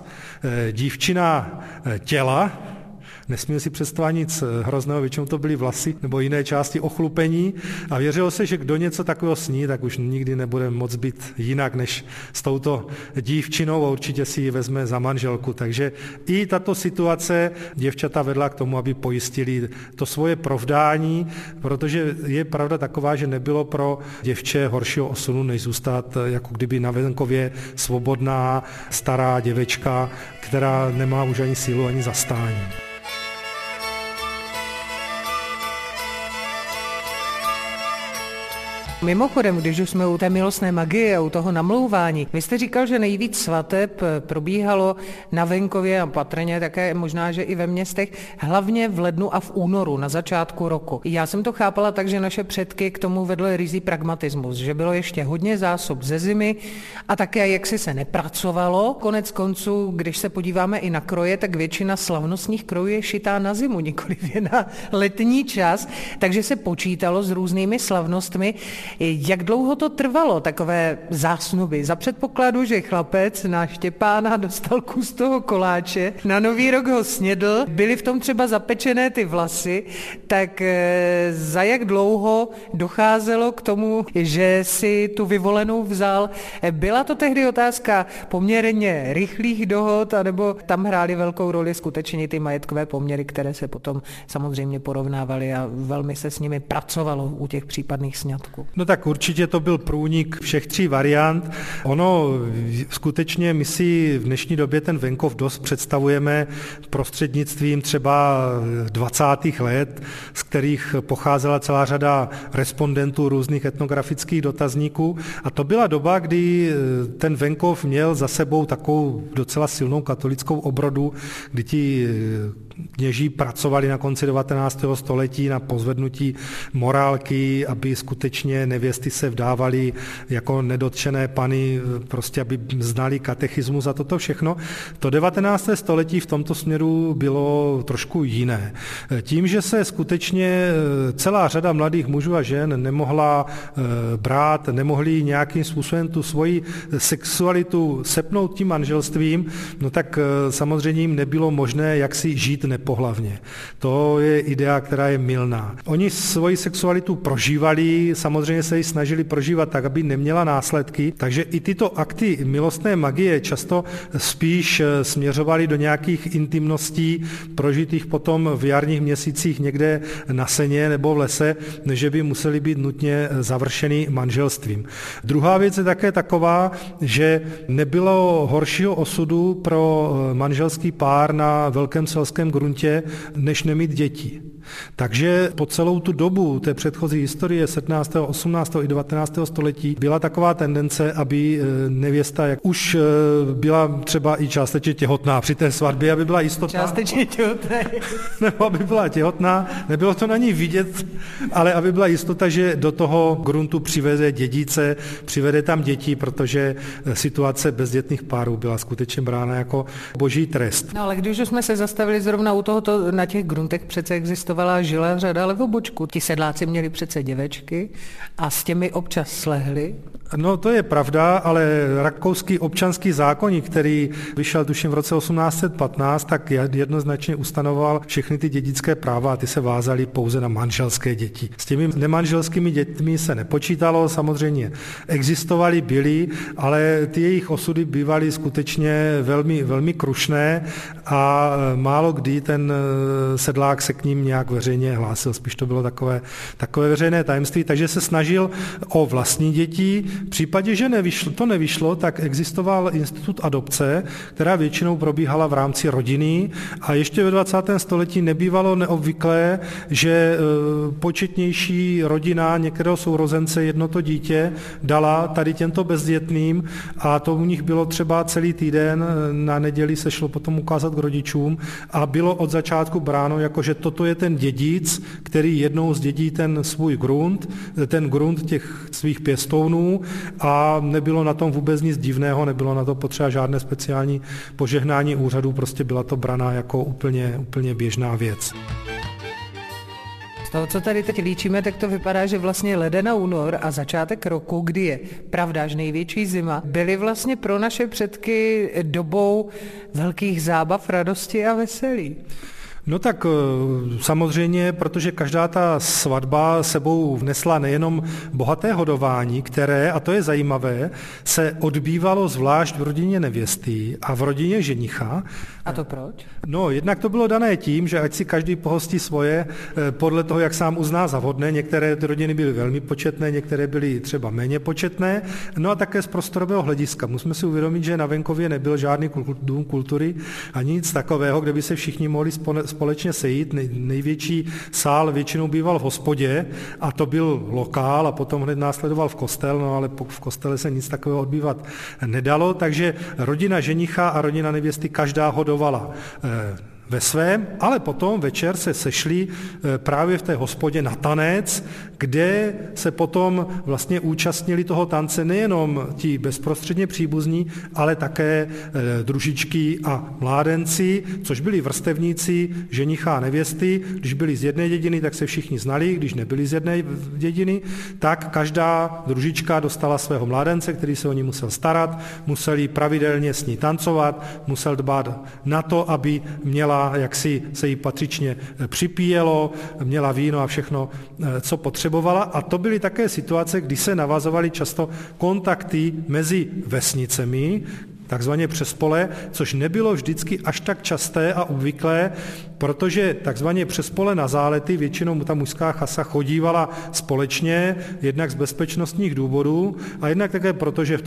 Speaker 3: dívčina těla. Nesměl si představit nic hrozného, většinou to byly vlasy nebo jiné části ochlupení a věřilo se, že kdo něco takového sní, tak už nikdy nebude moc být jinak než s touto dívčinou a určitě si ji vezme za manželku. Takže i tato situace děvčata vedla k tomu, aby pojistili to svoje provdání, protože je pravda taková, že nebylo pro děvče horšího osudu, než zůstat jako kdyby na venkově svobodná stará děvečka, která nemá už ani sílu, ani zastání.
Speaker 1: Mimochodem, když už jsme u té milostné magie a u toho namlouvání, vy jste říkal, že nejvíc svateb probíhalo na venkově a patrně také možná, že i ve městech, hlavně v lednu a v únoru, na začátku roku. Já jsem to chápala tak, že naše předky k tomu vedly ryzí pragmatismus, že bylo ještě hodně zásob ze zimy a také jaksi se nepracovalo. Konec konců, když se podíváme i na kroje, tak většina slavnostních krojů je šitá na zimu, nikoliv na letní čas, takže se počítalo s různými slavnostmi. Jak dlouho to trvalo, takové zásnuby? Za předpokladu, že chlapec na Štěpána dostal kus toho koláče, na Nový rok ho snědl, byly v tom třeba zapečené ty vlasy, tak za jak dlouho docházelo k tomu, že si tu vyvolenou vzal? Byla to tehdy otázka poměrně rychlých dohod, anebo tam hrály velkou roli skutečně ty majetkové poměry, které se potom samozřejmě porovnávaly a velmi se s nimi pracovalo u těch případných sňatků?
Speaker 3: No tak určitě to byl průnik všech tří variant. Ono skutečně my si v dnešní době ten venkov dost představujeme prostřednictvím třeba 20. let, z kterých pocházela celá řada respondentů různých etnografických dotazníků. A to byla doba, kdy ten venkov měl za sebou takovou docela silnou katolickou obrodu, kdy ti kněží pracovali na konci 19. století na pozvednutí morálky, aby skutečně nevěsty se vdávaly jako nedotčené pany, prostě aby znali katechismus a toto všechno. To 19. století v tomto směru bylo trošku jiné. Tím, že se skutečně celá řada mladých mužů a žen nemohla brát, nemohli nějakým způsobem tu svoji sexualitu sepnout tím manželstvím, no tak samozřejmě jim nebylo možné jaksi žít nepohlavně. To je idea, která je mylná. Oni svoji sexualitu prožívali, samozřejmě se ji snažili prožívat tak, aby neměla následky, takže i tyto akty milostné magie často spíš směřovaly do nějakých intimností prožitých potom v jarních měsících někde na seně nebo v lese, než by museli být nutně završeny manželstvím. Druhá věc je také taková, že nebylo horšího osudu pro manželský pár na velkém selském gruntě, než nemít děti. Takže po celou tu dobu té předchozí historie 17., 18. i 19. století byla taková tendence, aby nevěsta, jak už byla třeba i částečně těhotná při té svatbě, aby byla jistota.
Speaker 1: Částečně těhotná.
Speaker 3: Nebo aby byla těhotná, nebylo to na ní vidět, ale aby byla jistota, že do toho gruntu přivede dědice, přivede tam děti, protože situace bezdětných párů byla skutečně brána jako boží trest.
Speaker 1: No ale když už jsme se zastavili zrovna u tohoto, na těch gruntech přece existovala žila řada levobočků. Ti sedláci měli přece děvečky a s těmi občas slehli.
Speaker 3: No to je pravda, ale rakouský občanský zákoník, který vyšel tuším v roce 1815, tak jednoznačně ustanoval všechny ty dědické práva a ty se vázaly pouze na manželské děti. S těmi nemanželskými dětmi se nepočítalo, samozřejmě existovaly, byly, ale ty jejich osudy bývaly skutečně velmi, velmi krušné a málo kdy ten sedlák se k ním nějak veřejně hlásil, spíš to bylo takové veřejné tajemství, takže se snažil o vlastní děti. V případě, že to nevyšlo, tak existoval institut adopce, která většinou probíhala v rámci rodiny a ještě ve 20. století nebývalo neobvyklé, že početnější rodina některého sourozence jedno to dítě dala tady těmto bezdětným a to u nich bylo třeba celý týden, na neděli se šlo potom ukázat k rodičům a bylo od začátku bráno jako, že toto je ten dědic, který jednou zdědí ten svůj grunt, ten grunt těch svých pěstounů a nebylo na tom vůbec nic divného, nebylo na to potřeba žádné speciální požehnání úřadů, prostě byla to braná jako úplně běžná věc.
Speaker 1: Z toho, co tady teď líčíme, tak to vypadá, že vlastně leden a únor a začátek roku, kdy je pravda, že největší zima, byly vlastně pro naše předky dobou velkých zábav, radosti a veselí.
Speaker 3: No tak samozřejmě, protože každá ta svatba sebou vnesla nejenom bohaté hodování, které, a to je zajímavé, se odbývalo zvlášť v rodině nevěsty a v rodině ženicha.
Speaker 1: A to proč?
Speaker 3: No, jednak to bylo dané tím, že ať si každý pohostí svoje podle toho, jak sám uzná za vhodné. Některé ty rodiny byly velmi početné, některé byly třeba méně početné. No a také z prostorového hlediska. Musíme si uvědomit, že na venkově nebyl žádný dům kultury ani nic takového, kde by se všichni mohli společně sejít. Největší sál většinou býval v hospodě a to byl lokál a potom hned následoval v kostel, no ale v kostele se nic takového odbývat nedalo, takže rodina ženicha a rodina nevěsty každá hodovala ve svém, ale potom večer se sešli právě v té hospodě na tanec, kde se potom vlastně účastnili toho tance nejenom ti bezprostředně příbuzní, ale také družičky a mládenci, což byli vrstevníci ženicha a nevěsty. Když byli z jedné dědiny, tak se všichni znali, když nebyli z jedné dědiny, tak každá družička dostala svého mládence, který se o ní musel starat, museli pravidelně s ní tancovat, musel dbát na to, aby měla, jak si se jí patřičně připíjelo, měla víno a všechno, co potřebovala. A to byly také situace, kdy se navazovaly často kontakty mezi vesnicemi, takzvaně přes pole, což nebylo vždycky až tak časté a obvyklé, protože takzvaně přes pole na zálety většinou ta mužská chasa chodívala společně, jednak z bezpečnostních důvodů a jednak také proto, že v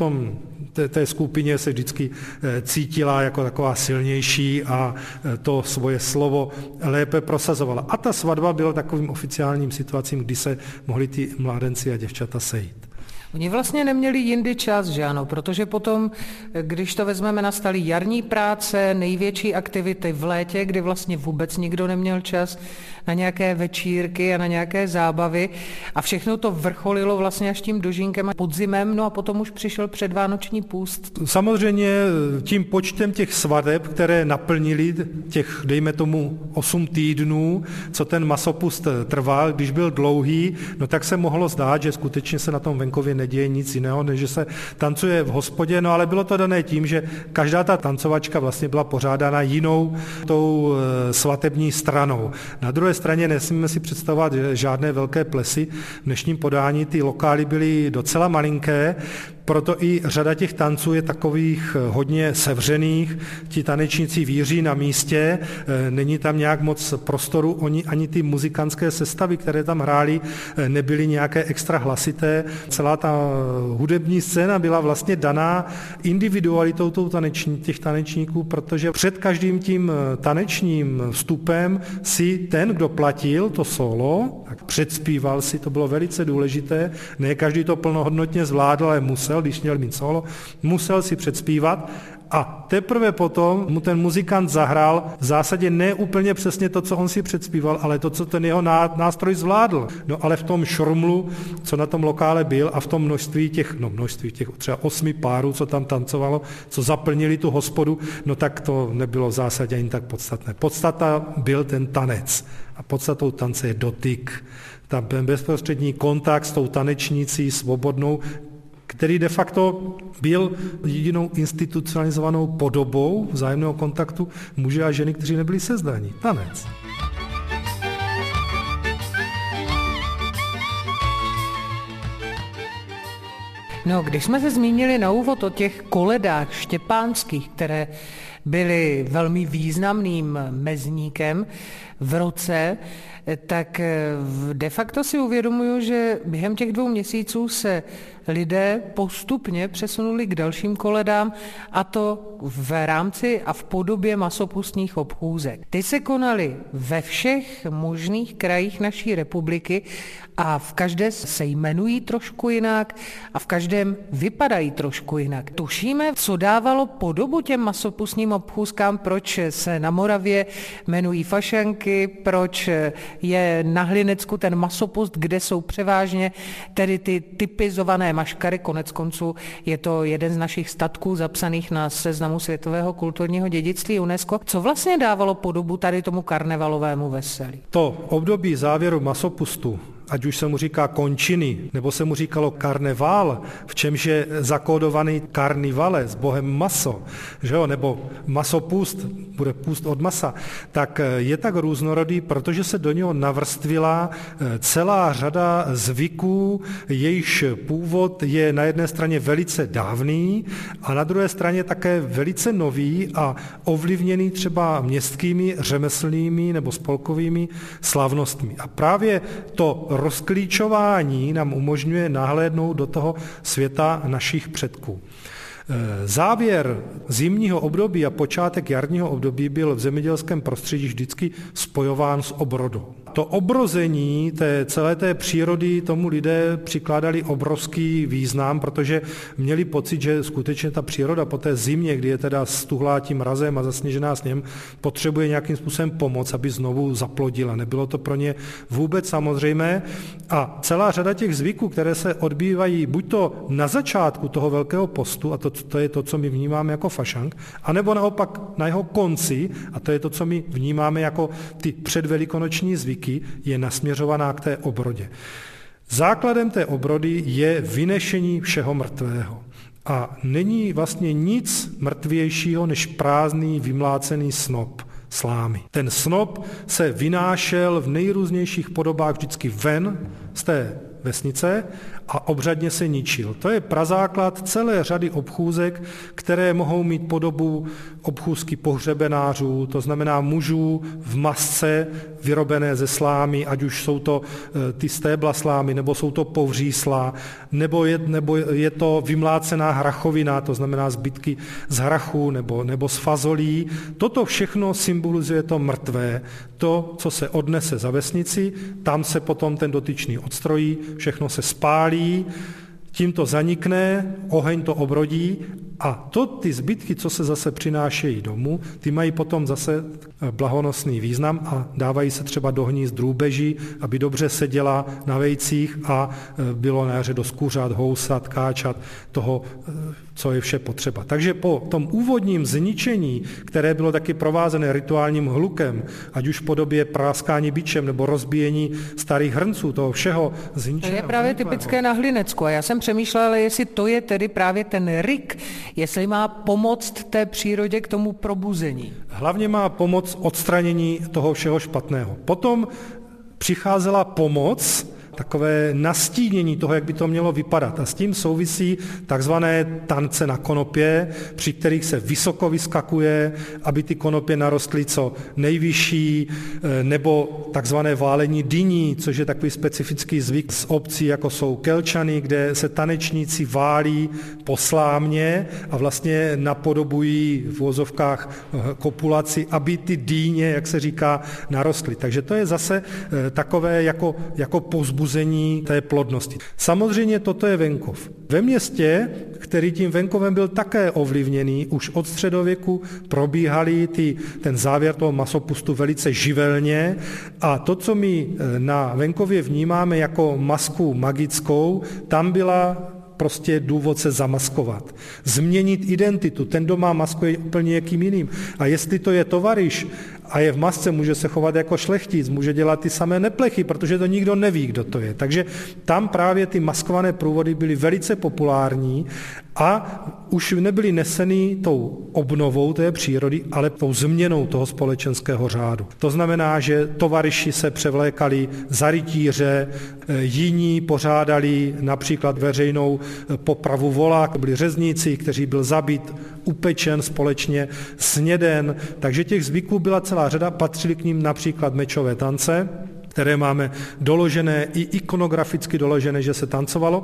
Speaker 3: té skupině se vždycky cítila jako taková silnější a to svoje slovo lépe prosazovala. A ta svatba byla takovým oficiálním situacím, kdy se mohli ty mládenci a děvčata sejít.
Speaker 1: Oni vlastně neměli jindy čas, že ano, protože potom, když to vezmeme, nastaly jarní práce, největší aktivity v létě, kdy vlastně vůbec nikdo neměl čas na nějaké večírky a na nějaké zábavy a všechno to vrcholilo vlastně až tím dožínkem a podzimem, no a potom už přišel předvánoční půst.
Speaker 3: Samozřejmě tím počtem těch svateb, které naplnili těch, dejme tomu, 8 týdnů, co ten masopust trval, když byl dlouhý, no tak se mohlo zdát, že skutečně se na tom venkově neděje nic jiného, než že se tancuje v hospodě, no ale bylo to dané tím, že každá ta tancovačka vlastně byla pořádána jinou tou svatební stranou. Na druhé straně nesmíme si představovat žádné velké plesy. V dnešním podání ty lokály byly docela malinké, proto i řada těch tanců je takových hodně sevřených, ti tanečníci víří na místě, není tam nějak moc prostoru, ani ty muzikantské sestavy, které tam hrály, nebyly nějaké extra hlasité. Celá ta hudební scéna byla vlastně daná individualitou těch tanečníků, protože před každým tím tanečním vstupem si ten, kdo platil to solo, tak předspíval si, to bylo velice důležité, ne každý to plnohodnotně zvládl, ale musel, když měl mít solo, musel si předspívat a teprve potom mu ten muzikant zahrál v zásadě ne úplně přesně to, co on si předspíval, ale to, co ten jeho nástroj zvládl. No ale v tom šurmlu, co na tom lokále byl a v tom množství těch třeba 8 párů, co tam tancovalo, co zaplnili tu hospodu, no tak to nebylo v zásadě ani tak podstatné. Podstata byl ten tanec a podstatou tance je dotyk. Tam bezprostřední kontakt s tou tanečnící svobodnou, který de facto byl jedinou institucionalizovanou podobou vzájemného kontaktu muže a ženy, kteří nebyli sezdaní. Tanec.
Speaker 1: No, když jsme se zmínili na úvod o těch koledách štěpánských, které byly velmi významným mezníkem v roce, tak de facto si uvědomuju, že během těch 2 měsíců se lidé postupně přesunuli k dalším koledám, a to v rámci a v podobě masopustních obchůzek. Ty se konaly ve všech možných krajích naší republiky a v každé se jmenují trošku jinak a v každém vypadají trošku jinak. Tušíme, co dávalo podobu těm masopustním obchůzkám, proč se na Moravě jmenují fašanky, proč je na Hlinecku ten masopust, kde jsou převážně tedy ty typizované maškary, konec konců je to jeden z našich statků zapsaných na seznamu světového kulturního dědictví UNESCO. Co vlastně dávalo podobu tady tomu karnevalovému veselí?
Speaker 3: To období závěru masopustu, ať už se mu říká končiny, nebo se mu říkalo karneval, v čemž je zakódovaný karnivale s bohem maso, že jo? Nebo masopust, bude půst od masa, tak je tak různorodý, protože se do něho navrstvila celá řada zvyků, jejichž původ je na jedné straně velice dávný a na druhé straně také velice nový a ovlivněný třeba městskými, řemeslnými nebo spolkovými slavnostmi. A právě to rozklíčování nám umožňuje nahlédnout do toho světa našich předků. Závěr zimního období a počátek jarního období byl v zemědělském prostředí vždycky spojován s obrodou. To obrození celé té přírody tomu lidé přikládali obrovský význam, protože měli pocit, že skutečně ta příroda po té zimě, kdy je teda stuhlá tím mrazem a zasněžená sněhem, potřebuje nějakým způsobem pomoc, aby znovu zaplodila. Nebylo to pro ně vůbec samozřejmé a celá řada těch zvyků, které se odbývají buď to na začátku toho velkého postu, a to je to, co my vnímáme jako fašank, anebo naopak na jeho konci, a to je to, co my vnímáme jako ty předvelikonoční zvyky, je nasměřovaná k té obrodě. Základem té obrody je vynešení všeho mrtvého. A není vlastně nic mrtvějšího než prázdný, vymlácený snop slámy. Ten snop se vynášel v nejrůznějších podobách vždycky ven z té vesnice a obřadně se ničil. To je prazáklad celé řady obchůzek, které mohou mít podobu obchůzky pohřebenářů, to znamená mužů v masce vyrobené ze slámy, ať už jsou to ty stébla slámy, nebo jsou to povřísla, nebo je to vymlácená hrachovina, to znamená zbytky z hrachu nebo z fazolí. Toto všechno symbolizuje to mrtvé, to, co se odnese za vesnici, tam se potom ten dotyčný odstrojí, všechno se spálí, tím to zanikne, oheň to obrodí a ty zbytky, co se zase přinášejí domů, ty mají potom zase blahonosný význam a dávají se třeba do hnízd drůbeží, aby dobře seděla na vejcích a bylo na jaře dost kuřat, housat, káčat, toho, co je vše potřeba. Takže po tom úvodním zničení, které bylo taky provázené rituálním hlukem, ať už v podobě práskání bičem nebo rozbíjení starých hrnců, toho všeho zničení.
Speaker 1: To je právě typické na Hlinecku a já jsem přemýšlela, jestli to je tedy právě ten ryk, jestli má pomoct té přírodě k tomu probuzení.
Speaker 3: Hlavně má pomoc odstranění toho všeho špatného. Potom přicházela pomoc, takové nastínění toho, jak by to mělo vypadat. A s tím souvisí takzvané tance na konopě, při kterých se vysoko vyskakuje, aby ty konopě narostly co nejvyšší, nebo takzvané válení dyní, což je takový specifický zvyk z obcí, jako jsou Kelčany, kde se tanečníci válí po slámě a vlastně napodobují v uvozovkách kopulaci, aby ty dýně, jak se říká, narostly. Takže to je zase takové jako povzbuzení té plodnosti. Samozřejmě toto je venkov. Ve městě, který tím venkovem byl také ovlivněný, už od středověku probíhaly ten závěr toho masopustu velice živelně a to, co my na venkově vnímáme jako masku magickou, tam byla prostě důvod se zamaskovat. Změnit identitu. Ten, kdo má masku, je úplně někým jiným. A jestli to je tovaryš a je v masce, může se chovat jako šlechtic, může dělat ty samé neplechy, protože to nikdo neví, kdo to je. Takže tam právě ty maskované průvody byly velice populární a už nebyly neseny tou obnovou té přírody, ale tou změnou toho společenského řádu. To znamená, že tovaryši se převlékali za rytíře, jiní pořádali například veřejnou popravu vola, to byli řezníci, kteří byl zabit, upečen společně, sněden, takže těch zvyků byla celá řada, patřily k nim například mečové tance, které máme doložené i ikonograficky doložené, že se tancovalo.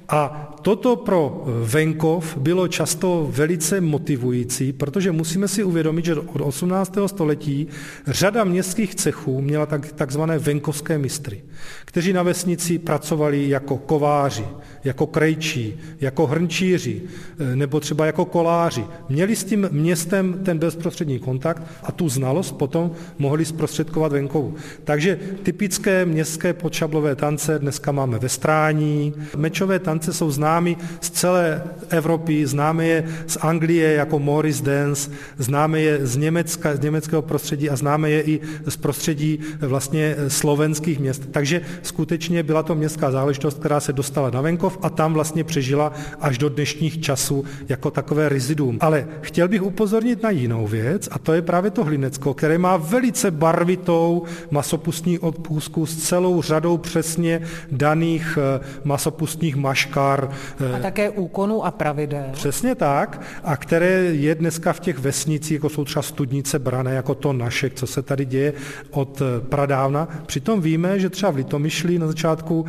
Speaker 3: A toto pro venkov bylo často velice motivující, protože musíme si uvědomit, že od 18. století řada městských cechů měla takzvané venkovské mistry, kteří na vesnici pracovali jako kováři, jako krejčí, jako hrnčíři, nebo třeba jako koláři. Měli s tím městem ten bezprostřední kontakt a tu znalost potom mohli zprostředkovat venkovu. Takže typické městské podšablové tance dneska máme ve Strání. Mečové tance jsou známy z celé Evropy, známe je z Anglie jako Morris Dance, známe je z Německa, z německého prostředí a známe je i z prostředí vlastně slovenských měst. Takže skutečně byla to městská záležitost, která se dostala na venkov a tam vlastně přežila až do dnešních časů jako takové reziduum. Ale chtěl bych upozornit na jinou věc a to je právě to Hlinecko, které má velice barvitou masopustní odpustku s celou řadou přesně daných masopustních maškar.
Speaker 1: A také úkonů a pravidel.
Speaker 3: Přesně tak, a které je dneska v těch vesnicích, jako jsou třeba Studnice Brané, jako to Našek, co se tady děje od pradávna. Přitom víme, že třeba v Litomyšli na začátku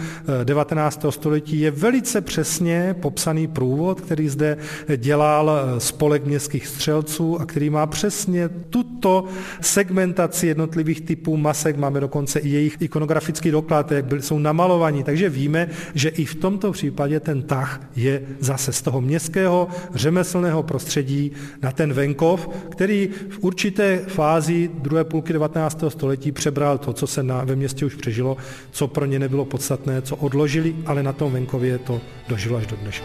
Speaker 3: 19. století je velice přesně popsaný průvod, který zde dělal spolek městských střelců a který má přesně tuto segmentaci jednotlivých typů masek. Máme dokonce i jejich ikonografický doklad, jak jsou namalovaní. Takže víme, že i v tomto případě ten tah je zase z toho městského řemeslného prostředí na ten venkov, který v určité fázi druhé půlky 19. století přebral to, co se ve městě už přežilo, co pro ně nebylo podstatné, co odložili, ale na tom venkově to dožilo až do dneška.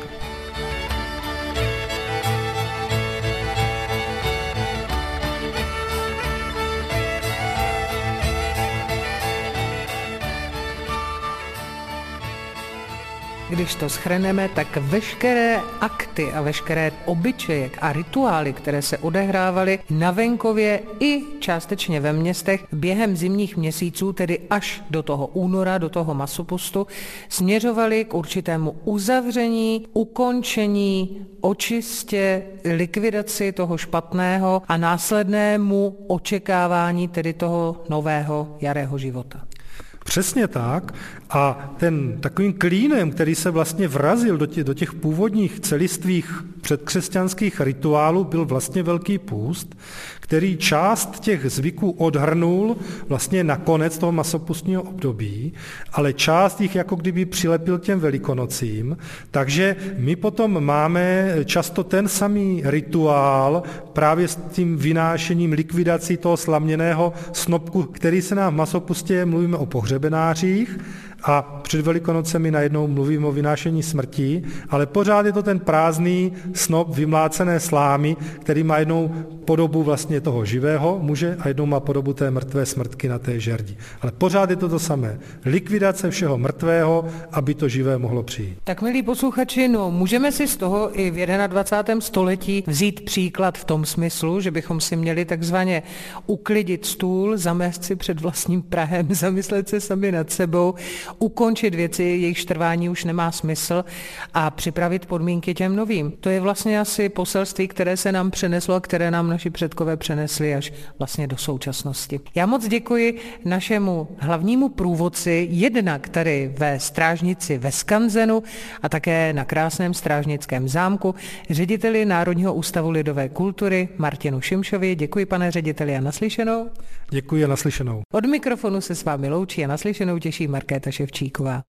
Speaker 1: Když to shrneme, tak veškeré akty a veškeré obyčeje a rituály, které se odehrávaly na venkově i částečně ve městech během zimních měsíců, tedy až do toho února, do toho masopustu, směřovaly k určitému uzavření, ukončení, očistě, likvidaci toho špatného a následnému očekávání tedy toho nového jarého života.
Speaker 3: Přesně tak. A ten takovým klínem, který se vlastně vrazil do těch původních celistvých předkřesťanských rituálů, byl vlastně Velký půst, který část těch zvyků odhrnul vlastně na konec toho masopustního období, ale část jich jako kdyby přilepil těm Velikonocím. Takže my potom máme často ten samý rituál právě s tím vynášením, likvidací toho slaměného snopku, který se nám v masopustě, mluvíme o pohřebenářích, a před Velikonocemi najednou mluvím o vynášení smrti, ale pořád je to ten prázdný snop vymlácené slámy, který má jednou podobu vlastně toho živého muže a jednou má podobu té mrtvé smrtky na té žerdi. Ale pořád je to samé. Likvidace všeho mrtvého, aby to živé mohlo přijít.
Speaker 1: Tak milí posluchači, můžeme si z toho i v 21. století vzít příklad v tom smyslu, že bychom si měli takzvaně uklidit stůl, zamést si před vlastním prahem, zamyslet se sami nad sebou, ukončit věci, jejich trvání už nemá smysl a připravit podmínky těm novým. To je vlastně asi poselství, které se nám přeneslo a které nám naši předkové přenesli až vlastně do současnosti. Já moc děkuji našemu hlavnímu průvodci, jednak tady ve Strážnici ve Skanzenu a také na krásném Strážnickém zámku, řediteli Národního ústavu lidové kultury Martinu Šimšovi. Děkuji, pane řediteli, a naslyšenou.
Speaker 3: Děkuji a naslyšenou.
Speaker 1: Od mikrofonu se s vámi loučí a naslyšenou těší Markéta Ševčíková.